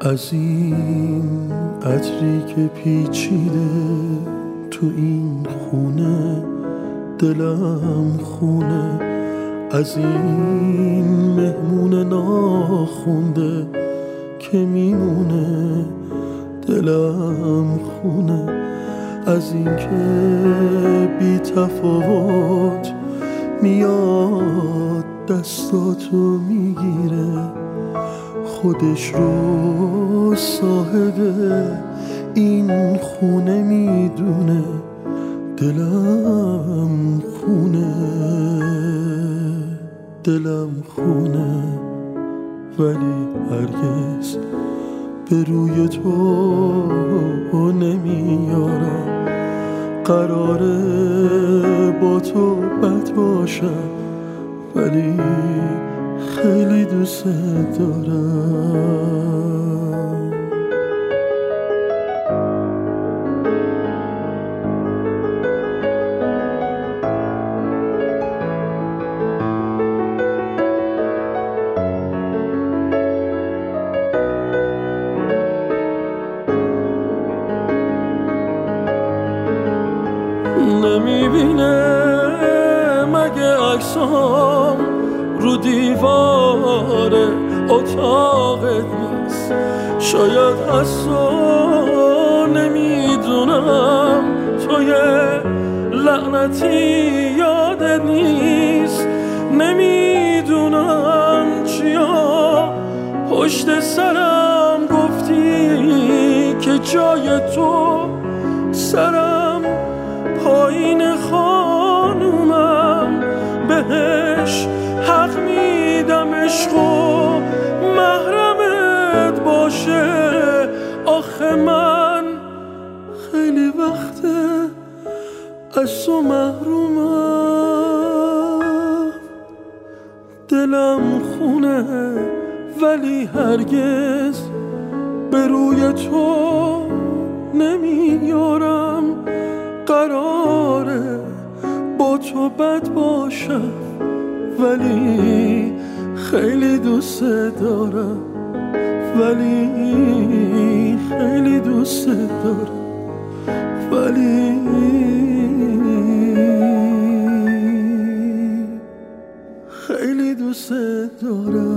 از این عطری که پیچیده تو این خونه، دلم خونه. از این مهمون ناخونده که میمونه، دلم خونه. از این که بی تفاوت میاد دستاتو میگیره، خودش رو صاحب این خونه میدونه، دلم خونه. دلم خونه ولی هرگز به روی تو نمیارم. قراره با تو بد باشم ولی خیلی دوست دارم. نمیبینه مگه عکسام رو دیوار اتاقت نیست؟ شاید حسا نمیدونم تو یه لعنتی یادت نیست. نمیدونم چیا پشت سرم گفتی که جای تو سرم پایین خانومم. بهش حق میدم عشق و محرمت باشه. آخه من خیلی وقته از تو محرومم. دلم خونه ولی هرگز به روی تو نمیارم. قراره با تو بد باشم ولی خیلی دوست دارم، ولی خیلی دوست دارم، ولی خیلی دوست دارم.